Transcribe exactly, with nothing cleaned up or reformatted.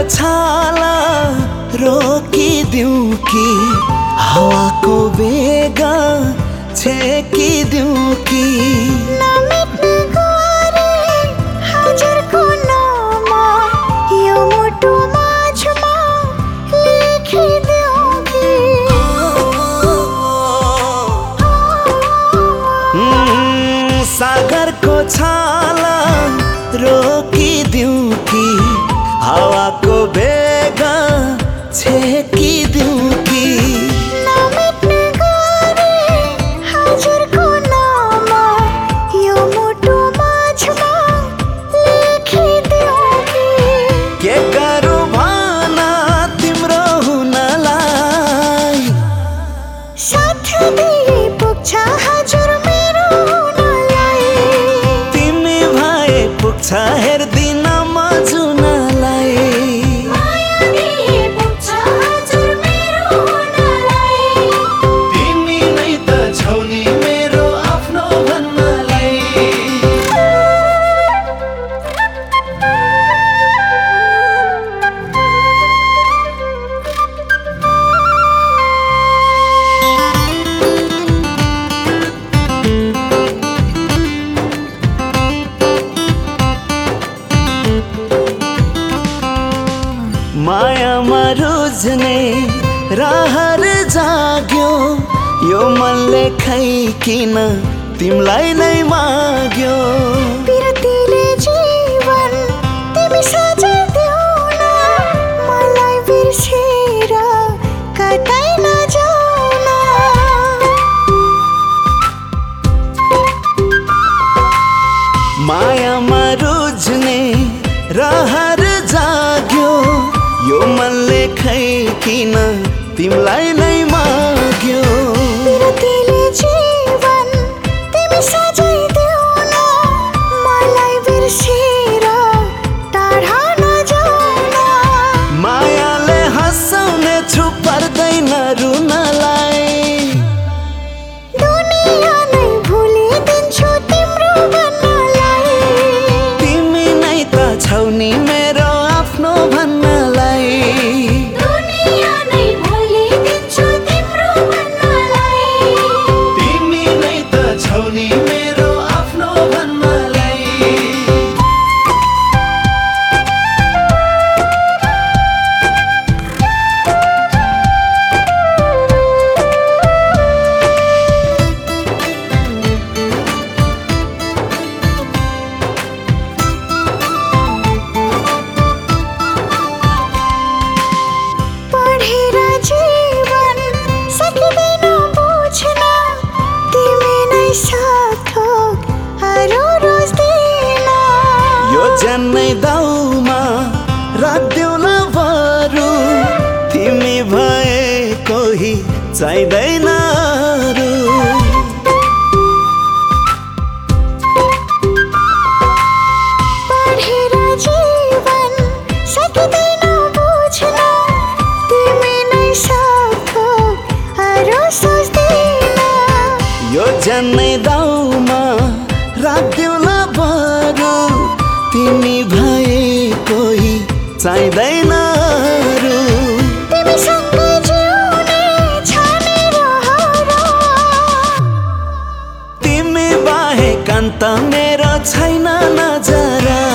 छाला रोकिदिउँ कि हावाको वेग छेकिदिउँ कि नमेट्ने गरे हजुरको नाम यो मुटु माझमा लेखिदिउँ कि सागरको छाला रोकिदिउँ कि हावाको वेग छेकिदिउँ कि नमेट्ने गरे हजुरको नाम यो मुटु माझमा लेखिदिउँ कि के गरौँ भन तिम्रो हुनलाई साथ दिए पुग्छ हजुर मेरो हुनलाई तिमी भए पुग्छ हेर्दिन म जुनलाई माया दिए पुग्छ हजुर मेरो हुनलाई तिमी नै त छौ नि मेरो आफ्नो भन्नलाई मायामा रुझ्ने रहर जाग्यो यो मनले खै किन तिमीलाई नै माग्यो बिरतीले जीवन तिमी सजाइदेऊ न मलाई बिर्सेर कतै नजाऊ न मायामा रुझ्ने रहर जाग्यो यो मनले खै किन तिमीलाई नै माग्यो बिरतीले जीवन तिमी सजाइदेऊ न मलाई बिर्सेर टाढा नजाऊ न मायाले हँसाउने छु पर्दैन रुनलाई दुनिया नै भुलिदिन्छु तिम्रो भन्नलाई तिमी नै त छौ नि मेरो आफ्नो भन्नलाई दुनिया नै भुलिदिन्छु तिम्रो भन्नलाई तिमी नै त छौ नि मेरो आफ्नो भन्नलाई पढेर जीवन सकिँदैन बुझ्न तिमी नै सार्थक अरू रोज्दैन यो जन्मै दाउमा राख्देऊला बरु तिमी भए कोही चाहिँदैन अरू पढेर जीवन सकिँदैन बुझ्न तिमी नै सार्थक अरू सोच्दैन यो जन्मै दाउमा राख्देऊला बरु तिमी भए कोही चाहिँदैन अरू तिमीसँग जिउने छ मेरो हराम तिमी बाहेक अन्त मेरो छैन नजरा